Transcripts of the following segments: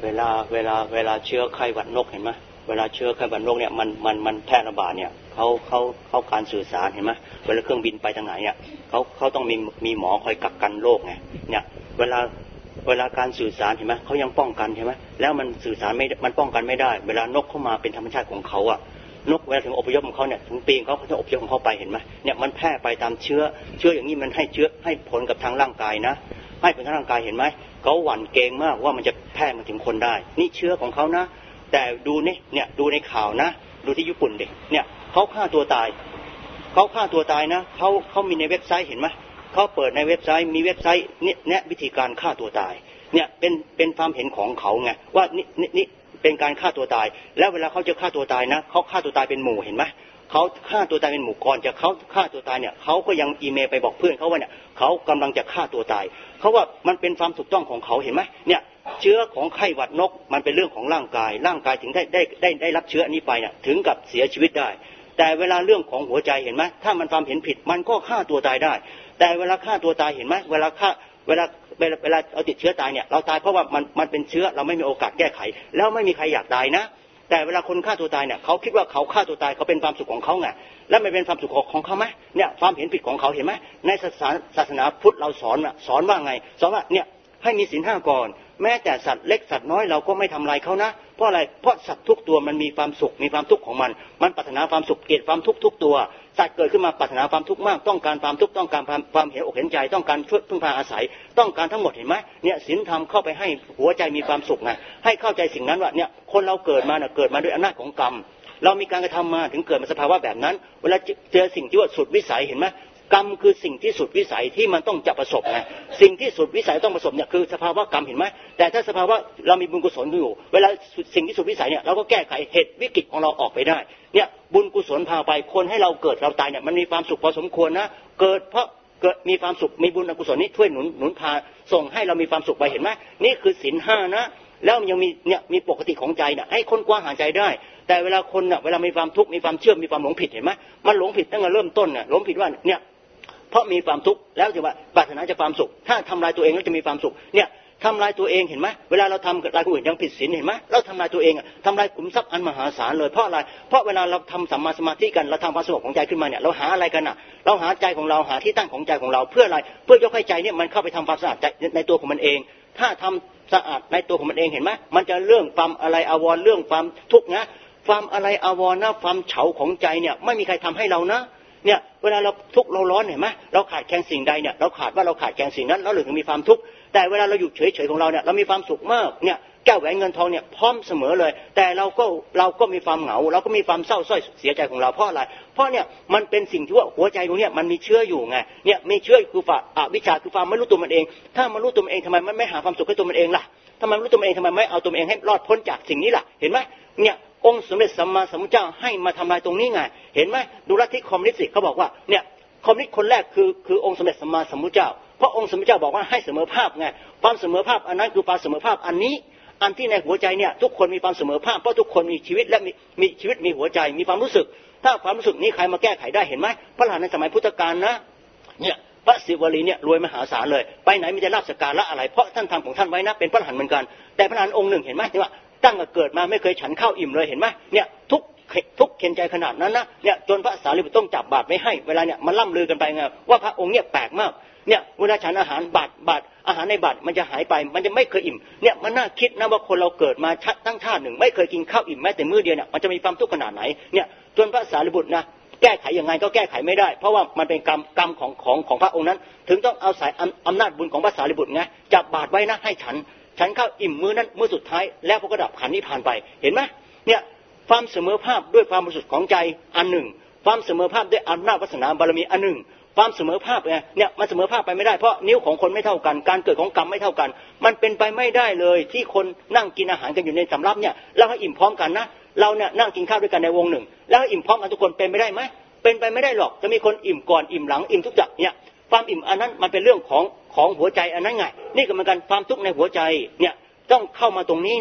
เวลาเชื้อไข้หวัดนกเห็นไหมเวลาเชื้อไข้หวัดนกเนี่ยมันแพร่ระบาดเนี่ยเขาการสื่อสารเห็นไหมเวลาเครื่องบินไปทางไหนเนี่ยเขาต้องมีหมอคอยกักกันโรคไงเนี่ยเวลาการสื่อสารเห็นไหมเขายังป้องกันเห็นไหมแล้วมันสื่อสารไม่มันป้องกันไม่ได้เวลานกเข้ามาเป็นธรรมชาติของเขาอะนกเวลาถึงอพยพของเขาเนี่ยถึงปีเขาจะอพยพของเขาไปเห็นไหมเนี่ยมันแพร่ไปตามเชื้ออย่างนี้มันให้ผลกับทางร่างกายนะให้ผลทางร่างกายเห็นไหมเขาหวั่นเกรงมากว่ามันจะแพร่มาถึงคนได้นี่เชื้อของเขานะแต่ดูนี่เนี่ยดูในข่าวนะดูที่ญี่ปุ่นดิเนี่ยเขาฆ่าตัวตายนะเขามีในเว็บไซต์เห็นไหมเขาเปิดในเว็บไซต์มีเว็บไซต์เนี่ยวิธีการฆ่าตัวตายเนี่ยเป็นความเห็นของเขาไงว่านี่เป็นการฆ่าตัวตายแล้วเวลาเขาจะฆ่าตัวตายนะเขาฆ่าตัวตายเป็นหมู่เห็นไหมเขาฆ่าตัวตายเป็นหมู่ก่อนจะเขาฆ่าตัวตายเนี่ยเขาก็ยังอีเมลไปบอกเพื่อนเขาว่าเนี่ยเขากำลังจะฆ่าตัวตายเขาว่ามันเป็นความถูกต้องของเขาเห็นไหมเนี่ยเชื้อของไข้หวัดนกมันเป็นเรื่องของร่างกายถึงได้รับเชื้อนี้ไปเนี่ยถึงกับเสียชีวิตได้แต่เวลาเรื่องของหัวใจเห็นไหมถ้ามันความเห็นผิดมันก็ฆ่าตัวตายได้แต่เวลาฆ่าตัวตายเห็นไหมเวลาเราติดเชื้อตายเนี่ยเราตายเพราะว่ามันเป็นเชื้อเราไม่มีโอกาสแก้ไขแล้วไม่มีใครอยากตายนะแต่เวลาคนฆ่าตัวตายเนี่ยเขาคิดว่าเขาฆ่าตัวตายเขาเป็นความสุขของเขาไงแล้วไม่เป็นความสุขของเขาไหมเนี่ยความเห็นผิดของเขาเห็นไหมในศาสนาพุทธเราสอนว่าไงสอนว่าเนี่ยให้มีศีล 5ก่อนแม้แต่สัตว์เล็กสัตว์น้อยเราก็ไม่ทำลายเขานะเพราะอะไรเพราะสัตว์ทุกตัวมันมีความสุขมีความทุกข์ของมันปรารถนาความสุขเกลียดความทุกข์ทุกตัวสัตว์เกิดขึ้นมาปรารถนาความทุกข์มากต้องการความทุกข์ต้องการความเห็นอกเห็นใจต้องการช่วยพึ่งพาอาศัยต้องการทั้งหมดเห็นไหมเนี่ยศีลธรรมเข้าไปให้หัวใจมีความสุขไงให้เข้าใจสิ่งนั้นว่าเนี่ยคนเราเกิดมาด้วยอำนาจของกรรมเรามีการกระทำมาถึงเกิดมาสภาวะแบบนั้นเวลาเจอสิ่งที่ว่าสุดวิสัยเห็นไหมกรรมคือสิ่งที่สุดวิสัยที่มันต้องจะประสบไงสิ่งที่สุดวิสัยต้องประสบเนี่ยคือสภาวะกรรมเห็นไหมแต่ถ้าสภาวะเรามีบุญกุศลอยู่เวลาสิ่งที่สุดวิสัยเนี่ยเราก็แก้ไขเหตุวิกฤตของเราออกไปได้เนี่ยบุญกุศลพาไปคนให้เราเกิดเราตายเนี่ยมันมีความสุขพอสมควรนะเกิดเพราะเกิดมีความสุขมีบุญกุศลนี้ช่วยหนุนพาส่งให้เรามีความสุขไปเห็นไหมนี่คือศีล 5นะแล้วยังมีปกติของใจเนี่ยให้คนกว้างหาใจได้แต่เวลาคนเนี่ยเวลามีความทุกข์มีความเชื่อมีความหลงผิดเห็นไหมมันหลงผิดตั้งแต่เริ่มต้นเนี่ยหลงผิดว่าเนี่ยเพราะมีความทุกข์แล้วจะว่าปรารถนาจะความสุขถ้าทำลายตัวเองแล้วจะมีความสุขเนี่ยทำลายตัวเองเห็นไหมเวลาเราทำกับลายคนอื่นยังผิดศีลเห็นไหมเราทำลายตัวเองทำลายขุมทรัพย์อันมหาศาลเลยเพราะอะไรเพราะเวลาเราทำสัมมาสมาธิกันเราทำความสงบของใจขึ้นมาเนี่ยเราหาอะไรกันเราหาใจของเราหาที่ตั้งของใจของเราเพื่ออะไรเพื่อยกให้ใจเนี่ยมันเข้าไปทำความสะอาดใจในตัวของมันเองถ้าทำสะอาดในตัวของมันเองเห็นไหมมันจะเรื่องความอะไรอาวรณ์เรื่องความทุกข์นะความอะไรอาวรณ์นะความเฉาของใจเนี่ยไม่มีใครทำให้เรานะเนี่ยเวลาเราทุกข์เราร้อนเห็นไหมเราขาดแคลนสิ่งใดเนี่ยเราขาดแคลนสิ่งนั้นเราถึงมีความทุกข์แต่เวลาเราอยู่เฉยๆของเราเนี่ยเรามีความสุขมากเนี่ยแก้วแหวนเงินทองเนี่ยพร้อมเสมอเลยแต่เราก็มีความเหงาเราก็มีความเศร้าส้อยเสียใจของเราเพราะอะไรเพราะเนี่ยมันเป็นสิ่งที่ว่าหัวใจตรงนี้มันมีเชื้ออยู่ไงเนี่ยมีเชื้อคืออวิชชาคือความไม่รู้ตัวมันเองถ้ามันรู้ตัวมันเองทำไมมันไม่หาความสุขให้ตัวมันเองล่ะทำไมรู้ตัวมันเองทำไมไม่เอาตัวมันเองให้รอดพ้นจากสิ่งนี้ล่ะเห็นไหมเนี่ยองค์สมเด็จสัมมาสัมพุทธเจ้าให้มาทำลายตรงนี้ไงเห็นไหมดูลัทธิคอมมิวนิสต์เขาบอกว่าเนี่ยคอมมิวนิสต์คนแรกคือองค์สมเด็จสัมมาสัมพุทธเจ้าเพราะองค์สมเด็จเจ้าบอกว่าให้เสมอภาคไงความเสมอภาคอันนั้นคือความเสมอภาคอันนี้อันที่ในหัวใจเนี่ยทุกคนมีความเสมอภาคเพราะทุกคนมีชีวิตและมีชีวิตมีหัวใจมีความรู้สึกถ้าความรู้สึกนี้ใครมาแก้ไขได้เห็นไหมพระอรหันต์ในสมัยพุทธกาลนะเนี่ยพระศิวลีเนี่ยรวยมหาศาลเลยไปไหนมีแต่ลาภสักการะอะไรเพราะท่านทำของท่านไว้นะเป็นพระอรหันต์เหมือนกันแต่พระอรหันต์องค์หนึ่งเห็นไหมที่ว่าตั้งแต่เกิดมาไม่เคยฉันข้าวอิ่มเลยเห็นไหมเนี่ยทุกเข็นใจขนาดนั้นนะเนี่ยจนพระสารีบุตรต้องจับบาตรไม่ให้เวลาเนี่ยมันล่ำลือกันไปไงว่าพระองค์เนี่ยแปลกมากเนี่ยเวลาฉันอาหารบาตรอาหารในบาตรมันจะหายไปมันจะไม่เคยอิ่มเนี่ยมันน่าคิดนะว่าคนเราเกิดมาตั้งชาติหนึ่งไม่เคยกินข้าวอิ่มแม้แต่มื้อเดียวเนี่ยมันจะมีความทุกข์ขนาดไหนเนี่ยจนพระสารีบุตรนะแก้ไขยังไงก็แก้ไขไม่ได้เพราะว่ามันเป็นกรรมของพระองค์นั้นถึงต้องเอาสายอำนาจบุญของพระสารีบุตรไงจับบาตรไว้นะให้ฉันข้าวอิ่มมื้อนั้นมื้อสุดท้ายแล้วพระก็ดับขันธ์นิพพานไปเห็นไหมเนี่ยความเสมอภาคด้วยความบริสุทธิ์ของใจอันหนึ่งความเสมอภาคด้วยอำนาจวาสนาบารมีอันหนึ่งความเสมอภาคเนี่ยมันเสมอภาคไปไม่ได้เพราะนิ้วของคนไม่เท่ากันการเกิดของกรรมไม่เท่ากันมันเป็นไปไม่ได้เลยที่คนนั่งกินอาหารกันอยู่ในสำรับเนี่ยแล้วให้อิ่มพร้อมกันนะเราเนี่ยนั่งกินข้าวด้วยกันในวงหนึ่งแล้วให้อิ่มพร้อมกันทุกคนเป็นไปได้ไหมเป็นไปไม่ได้หรอกจะมีคนอิ่มก่อนอิ่มหลังอิ่มทุกอย่างเนี่ยความอิ่มอันนั้นมันเป็นเรื่องของหัวใจอันนั้นไงนี่ก็เหมือนกันความทุกข์ในหัวใจเนี่ยต้องเข้ามาตรงนี้นะ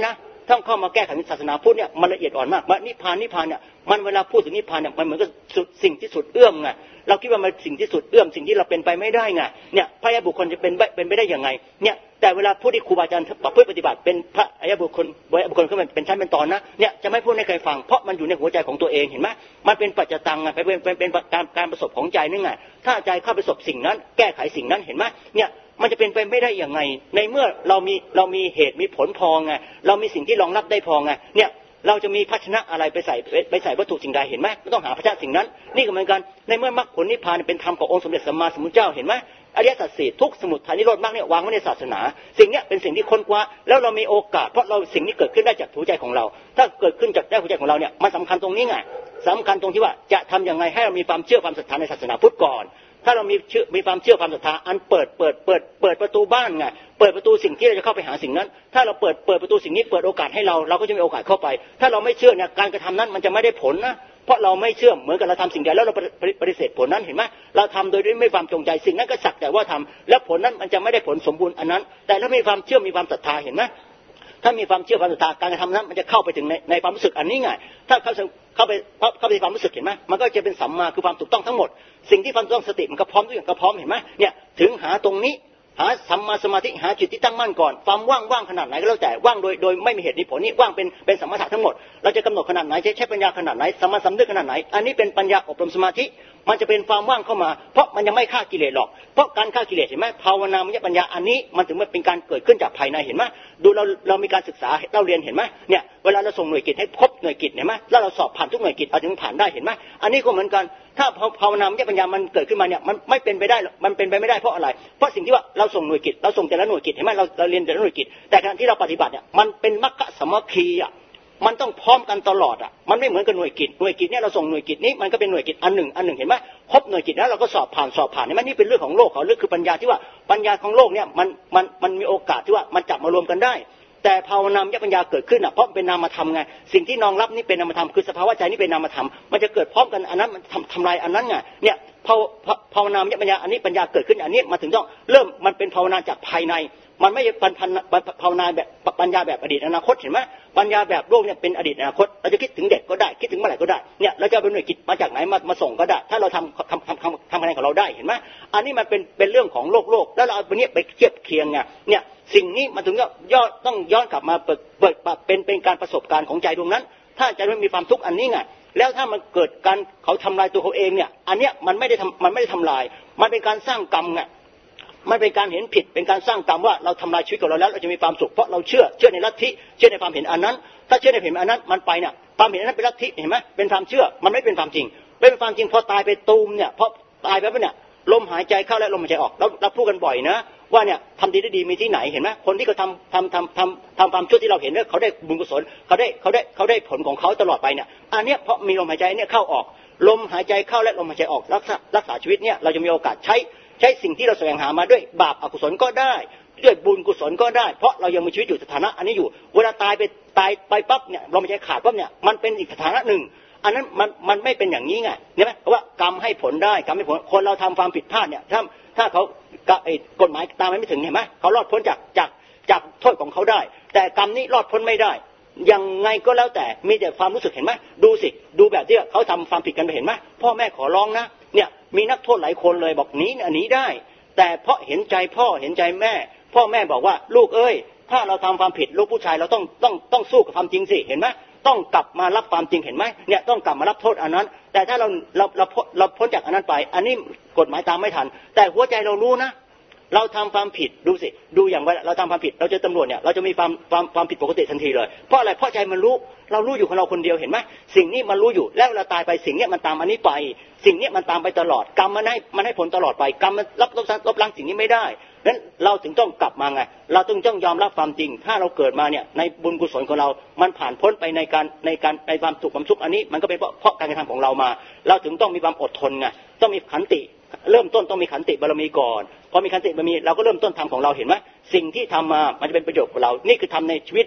ถ้าเข้ามาแก้ไขศาสนาพุทธเนี่ยมันละเอียดอ่อนมากว่านิพพานเนี่ยมันเวลาพูดถึงนิพพานเนี่ยมันเหมือนกับสิ่งที่สุดเอื้อมไงเราคิดว่ามันสิ่งที่สุดเอื้อมสิ่งที่เราเป็นไปไม่ได้ไงเนี่ยพระอริยบุคคลจะเป็นไปได้ยังไงเนี่ยแต่เวลาผู้ที่ครูบาอาจารย์ประพฤติปฏิบัติเป็นพระอริยบุคคลขึ้นมาเป็นชั้นเป็นตอนนะเนี่ยจะไม่พูดให้ใครฟังเพราะมันอยู่ในหัวใจของตัวเองเห็นไหมมันเป็นปัจจตังไงเป็นการประสบของใจนั่นไงถ้าใจเข้าไปประสบสิ่งนั้นแก้ไขสิ่งนั้นเห็นไหมเนี่ยมันจะเป็นไปไม่ได้อย่างไงในเมื่อเรามีเหตุมีผลพอไงเรามีสิ่งที่รองรับได้พอไงเนี่ยเราจะมีภาชนะอะไรไปใส่วัตถุสิ่งใดเห็นไหมไม่ต้องหาภาชนะสิ่งนั้นนี่ก็เหมือนกันในเมื่อมรรคผลนิพพานเป็นธรรมขององค์สมเด็จสัมมาสัมพุทธเจ้าเห็นไหมอริยสัจสี่ทุกสมุทัยนิโรธมรรคเนี่ยวางไว้ในศาสนาสิ่งนี้เป็นสิ่งที่ค้นคว้าแล้วเรามีโอกาสเพราะเราสิ่งนี้เกิดขึ้นได้จากหัวใจของเราถ้าเกิดขึ้นจากหัวใจของเราเนี่ยมันสำคัญตรงนี้ไงสำคัญตรงที่ว่าจะทำยังไงให้เรามีความเชื่อความศรัทธาในศาสนาพุทธก่อนถ้าเรามีความเชื่อความศรัทธาอันเปิดประตูบ้านไงเปิดประตูสิ่งที่เราจะเข้าไปหาสิ่งนั้นถ้าเราเปิดประตูสิ่งนี้เปิดโอกาสให้เราก็จะมีโอกาสเข้าไปถ้าเราไม่เชื่อเนี่ยการกระทำนั้นมันจะไม่ได้ผลนะเพราะเราไม่เชื่อเหมือนกับเราทำสิ่งใดแล้วเราปฏิเสธผลนั้นเห็นไหมเราทำโดยไม่ความจงใจสิ่งนั้นก็สักแต่ว่าทำแล้วผลนั้นมันจะไม่ได้ผลสมบูรณ์อันนั้นแต่ถ้ามีความเชื่อมีความศรัทธาเห็นไหมถ้ามีความเชื่อความศรัทธาการกระทำนั้นมันจะเข้าไปถึงในความรู้สึกอันนี้ไงถ้าเข้าไปความรู้สึกเห็นไหมมันก็จะเป็นสัมมาคือความถูกต้องทั้งหมดสิ่งที่ความถูกต้องสติมันก็พร้อมทุกอย่างก็พร้อมเห็นไหมเนี่ยถึงหาตรงนี้หาสัมมาสมาธิหาจิตที่ตั้งมั่นก่อนความว่างขนาดไหนก็แล้วแต่ว่างโดยไม่มีเหตุมีผลนี่ว่างเป็นสัมมาทั้งหมดเราจะกำหนดขนาดไหนใช้ปัญญาขนาดไหนสัมมาสัมนึกขนาดไหนอันนี้เป็นปัญญาอบรมสมาธิมันจะเป็นความว่างเข้ามาเพราะมันยังไม่ฆ่ากิเลสหรอกเพราะการฆ่ากิเลสเห็นไหมภาวนามยปัญญาอันนี้มันถึงเป็นการเกิดขึ้นจากภายในเห็นไหมดูเรามีการศึกษาเราเรียนเห็นไหมเนี่ยเวลาเราส่งหน่วยกิจให้ครบหน่วยกิจเห็นไหมแล้วเราสอบผ่านทุกหน่วยกิจเอาถึงผ่านได้เห็นไหมอันนี้ก็เหมือนกันถ้าภาวนามยปัญญามันเกิดขึ้นมาเนี่ยมันไม่เป็นไปได้มันเป็นไปไม่ได้เพราะอะไรเพราะสิ่งที่ว่าเราส่งหน่วยกิจเราส่งแต่ละหน่วยกิจเห็นไหมเราเรียนแต่ละหน่วยกิจแต่ขณะที่เราปฏิบัติเนี่ยมันเป็นมรรคสามัคคีอ่ะมันต้องพร้อมกันตลอดอ่ะมันไม่เหมือนกับหน่วยกิจเนี่ยเราส่งหน่วยกิจนี้มันก็เป็นหน่วยกิจอันหนึ่งเห็นไหมครบหน่วยกิจแล้วเราก็สอบผ่านเห็นไหมนี่เป็นเรื่องของโลกเขาเรื่องคือปัญญาที่ว่าปัญญาของโลกเนี่ยมันมีโอกาสที่ว่ามันจับมารวมกันได้แต่ภาวนามยปัญญาเกิดขึ้นอ่ะเพราะเป็นนามธรรมไงสิ่งที่นองรับนี่เป็นนามธรรมคือสภาวะใจนี่เป็นนามธรรมมันจะเกิดพร้อมกันอันนั้นมันทำลายอันนั้นไงเนี่ยภาวนามยปัญญาอันนี้ปัญญาเกิดขึ้นอันนี้มาถึงต้องเริ่มมันเป็นภาวนาจากภายในมันไม่ใช่ภาวนาแบบปัญญาแบบอดีตอนาคตเห็นไหมปัญญาแบบโลกเนี่ยเป็นอดีตอนาคตเราจะคิดถึงเด็กก็ได้คิดถึงเมื่อไหร่ก็ได้เนี่ยเราจะเป็นหน่วยกิจมาจากไหนมาส่งก็ได้ถ้าเราทำคะแนนของเราได้เห็นไหมอันนี้มันเป็นเรื่องของโลกแล้วเราเอาตัวนี้ไปเทียบเคียงไงเนี่ยสิ่งนี้มันถึงต้องย้อนกลับมาเปิดเป็นการประสบการณ์ของใจดวงนั้นถ้าใจมันมีความทุกข์อันนี้ไงแล้วถ้ามันเกิดการเขาทำลายตัวเขาเองเนี่ยอันเนี้ยมันไม่ได้ทำลายมันเป็นการสร้างกรรมไงมันเป็นการเห็นผิดเป็นการสร้างกรรมว่าเราทำลายชีวิตของเราแล้วเราจะมีความสุขเพราะเราเชื่อในลัทธิเชื่อในความเห็นอันนั้นถ้าเชื่อในความเห็นอันนั้นมันไปเนี่ยความเห็นอันนั้นเป็นลัทธิเห็นไหมเป็นความเชื่อมันไม่เป็นความจริงเป็นความจริงพอตายไปตูมเนี่ยพอตายไปแล้วเนี่ยลมหายใจเข้าและลมหายใจออกเราพูดกันบ่อยนะว่าเนี่ยทำดีได้ดีมีที่ไหนเห็นไหมคนที่เขาทำความชั่วที่เราเห็นเนี่ยเขาได้บุญกุศลเขาได้ผลของเขาตลอดไปเนี่ยอันเนี้ยเพราะมีลมหายใจเนี่ยเข้าออกลมหายใจเข้าและลมหายใจออกรักษาชีวิตเนี่ยเราจะมีโอกาสใช้สิ่งที่เราแสวงหามาด้วยบาปอกุศลก็ได้ด้วยบุญกุศลก็ได้เพราะเรายังมีชีวิตอยู่สถานะอันนี้อยู่เวลาตายไปปั๊บเนี่ยลมหายใจขาดปั๊บเนี่ยมันเป็นอีกสถานะหนึ่งอันนั้นมันไม่เป็นอย่างนี้ไงเห็นไหมเพราะว่ากรรมให้ผลได้กรรมให้ผลคนเราทำความผิดพลาดเนี่ยถ้าเขากฎหมายตามไม่ถึงเห็นไหมเขารอดพ้นจากโทษของเขาได้แต่กรรมนี้รอดพ้นไม่ได้ยังไงก็แล้วแต่มีแต่ความรู้สึกเห็นไหมดูสิดูแบบที่เขาทำความผิดกันไปเห็นไหมพ่อแม่ขอร้องนะเนี่ยมีนักโทษหลายคนเลยบอกหนีได้แต่เพราะเห็นใจพ่อเห็นใจแม่พ่อแม่บอกว่าลูกเอ้ยถ้าเราทำความผิดลูกผู้ชายเราต้องสู้กับความจริงสิเห็นไหมต้องกลับมารับความจริงเห็นไหมเนี่ยต้องกลับมารับโทษอันนั้นแต่ถ้าเราพ้นจากอันนั้นไปอันนี้กฎหมายตามไม่ทันแต่หัวใจเรารู้นะเราทำความผิดดูสิดูอย่างว่าเราทำความผิดเราเจอตำรวจเนี่ยเราจะมีความผิดปกติทันทีเลยเพราะอะไรเพราะใจมันรู้เรารู้อยู่ของเราคนเดียวเห็นไหมสิ่งนี้มันรู้อยู่แล้วเราตายไปสิ่งนี้มันตามอันนี้ไปสิ่งนี้มันตามไปตลอดกรรมมันให้ผลตลอดไปกรรมมันลบล้างสิ่งนี้ไม่ได้นั้นเราถึงต้องกลับมาไงเราต้องยอมรับความจริงถ้าเราเกิดมาเนี่ยในบุญกุศลของเรามันผ่านพ้นไปในความสุขความทุกข์อันนี้มันก็เป็นเพราะการกระทำของเรามาเราถึงต้องมีความอดทนไงต้องมีขันติเริ่มต้นต้องมีขันติบารมีก่อนพอมีขันติบารมีเราก็เริ่มต้นทำของเราเห็นไหมสิ่งที่ทำมามันจะเป็นประโยชน์กับเรานี่คือทำในชีวิตนะ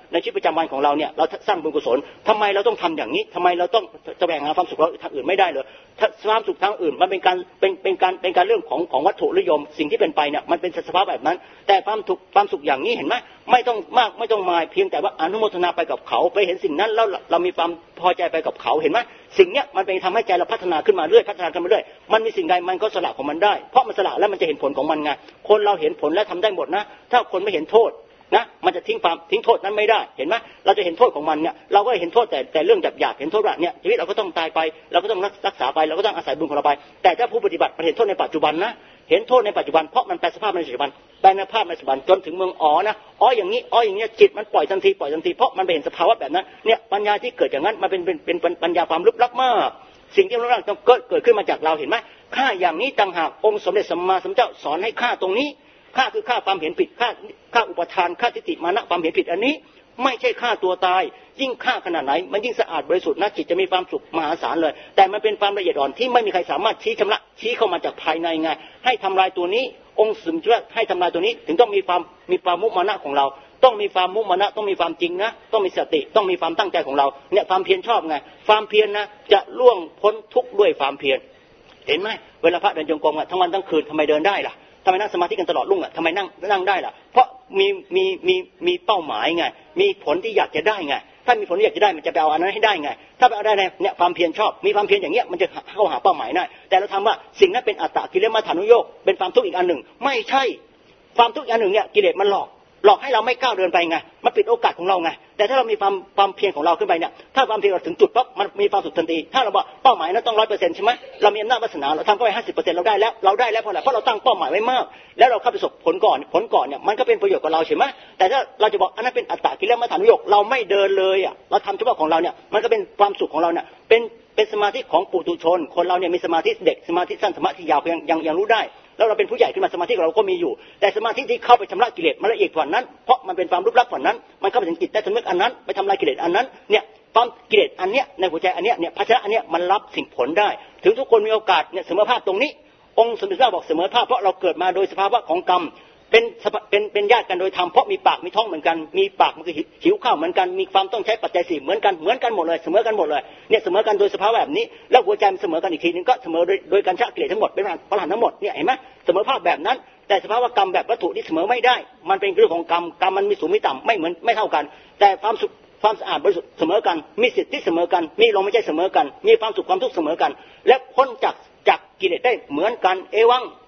ในชีวิตประจำวันของเราเนี่ยเราสร้างบุญกุศลทำไมเราต้องทำอย่างนี้ทำไมเราต้องแสวงหาความสุขทางอื่นไม่ได้เลยความสุขทางอื่นมันเป็นการเรื่องของวัตถุนิยมสิ่งที่เป็นไปเนี่ยมันเป็นสภาพแบบนั้นแต่ความสุขอย่างนี้เห็นไหมไม่ต้องมากไม่ต้องมายเพียงแต่ว่าอนุโมทนาไปกับเขาไปเห็นสิ่งนั้นแล้วเรามีความพอใจไปกับเขาเห็นไหมสิ่งเนี้ยมันเป็นทำให้ใจเราพัฒนาขึ้นมาเรื่อยมันมีสิ่งใดมันก็สละของมันได้เพราะมันสละแล้วมันจะเห็นผลของมันไงคนเราเห็นผลแล้วทำได้หมดนะถ้าคนไม่เห็นโทษนะมันจะทิ้งโทษนั้นไม่ได้เห็นไหมเราจะเห็นโทษของมันเนี่ยเราก็เห็นโทษแต่เรื่องหยาบเห็นโทษว่าเนี่ยชีวิตเราก็ต้องตายไปเราก็ต้องรักษาไปเราก็ต้องอาศัยบุญของเราไปแต่ถ้าผู้ปฏิบัติเห็นโทษในปัจจุบันนะเห็นโทษในปัจจุบันเพราะมันแปลสภาพในปัจจุบันแปลในภาพในปัจจุบันจนถึงเมืองนะอย่างนี้อย่างเงี้ยจิตมันปล่อยทันทีเพราะมันไปเห็นสภาวะแบบนั้นเนี่ยปัญญาที่เกิดอย่างนั้นมันเป็นปัญญาความลึกลับมากสิ่งที่เราต้องเกิดขึ้นมาจากเราเห็นไหมฆ่าอย่างนี้ต่างหากองค์สมเด็จสัมมาสัมพุทธเจ้าสอนให้ฆ่าตรงนี้ฆ่าคือฆ่าความเห็นผิดฆ่าอุปทานฆ่าทิฏฐิมานะความเห็นผิดอันนี้ไม่ใช่ฆ่าตัวตายยิ่งฆ่าขนาดไหนมันยิ่งสะอาดบริสุทธิ์นะจิตจะมีความสุขมหาศาลเลยแต่มันเป็นความละเอียดอ่อนที่ไม่มีใครสามารถชี้เข้ามาจากภายในไงให้ทำลายตัวนี้องค์สมเด็จให้ทำลายตัวนี้ถึงต้องมีความมุมานะของเราต้องมีความมุมานะต้องมีความจริงนะต้องมีสติต้องมีความตั้งใจของเราเนี่ยความเพียรชอบไงความเพียรนะจะล่วงพ้นทุกข์ด้วยความเพียรเห็นไหมเวลาพระเดินจงกรมทั้งวันทั้งคืนทำไมเดินได้ล่ะทำไมนั่งสมาธิกันตลอดรุ่งทำไมนั่งได้ล่ะเพราะมีเป้าหมายไงมีผลที่อยากจะได้ไงถ้ามีผลที่อยากจะได้มันจะไปเอาอันนั้นให้ได้ไงถ้าไปเอาได้เนี่ยความเพียรชอบมีความเพียรอย่างเงี้ยมันจะเข้าหาเป้าหมายได้แต่เราทำว่าสิ่งนั้นเป็นอัตตกิเลสมัฏฐานุโยคเป็นความทุกข์อีกอันหนึ่งไม่ใช่ความทุกข์อีกอันหนึ่งเนี่ยกิเลสมันหลอกให้เราไม่ก้าวเดินไปไงมันปิดโอกาสของเราไงแต่ถ้าเรามีความเพียรของเราขึ้นไปเนี่ยถ้าความเพียรเราถึงจุดปั๊บมันมีความสุขทันทีถ้าเราบอกเป้าหมายนั้นต้อง 100% ใช่ไหมเรามีอำนาจวาสนาเราทำเข้าไป 50% เราได้แล้วเพราะอะไรเพราะเราตั้งเป้าหมายไว้มากแล้วเราเข้าไปประสบผลก่อนเนี่ยมันก็เป็นประโยชน์กับเราใช่ไหมแต่ถ้าเราจะบอกอันนั้นเป็นอัตตกิเลสมัฏฐานุโยคเราไม่เดินเลยอ่ะเราทำเฉพาะของเราเนี่ยมันก็เป็นความสุขของเราเนี่ยเป็นสมาธิของปุถุชนคนเราเนี่ยมีสมาธิเด็กสมาธิสั้นสมาธิยาวยังรู้ได้แล้วเราเป็นผู้ใหญ่ขึ้นมาสมาธิของเราก็มีอยู่แต่สมาธิที่เข้าไปชำระกิเลสมันละเอียดกว่านั้นเพราะมันเป็นความรูปลักษณ์กว่านั้นมันเข้าไปถึงจิตได้สำนึกอันนั้นไปทำลายกิเลสอันนั้นเนี่ยความกิเลสอันเนี้ยในหัวใจอันเนี้ยเนี่ยภาชนะอันเนี้ยมันรับสิ่งผลได้ถึงทุกคนมีโอกาสเนี่ยเสมอภาคตรงนี้องค์สมเด็จพระเจ้าบอกเสมอภาคเพราะเราเกิดมาโดยสภาวะของกรรมเป็นญาติกันโดยธรรมเพราะมีปากมีท้องเหมือนกันมีปากมันก็หิวข้าวเหมือนกันมีความต้องใช้ปัจจัย4เหมือนกันหมดเลยเสมอกันหมดเลยเนี่ยเสมอกันโดยสภาวะแบบนี้แล้วหัวใจมันเสมอกันอีกทีนึงก็เสมอโดยการชะกิเลสทั้งหมดเป็นพระอรหันต์ทั้งหมดเนี่ยเห็นไหมเสมอภาคแบบนั้นแต่สภาวะกรรมแบบวัตถุที่เสมอไม่ได้มันเป็นเรื่องของกรรมมันมีสูงมีต่ำไม่เท่ากันแต่ความสะอาดบริสุทธิ์เสมอกันมีสิทธิที่เสมอกันมีลมหายใจเสมอกันมีความสุขความทุกข์เสมอกันและพ้นจากกิเลสได้เหมือนกันเอวัง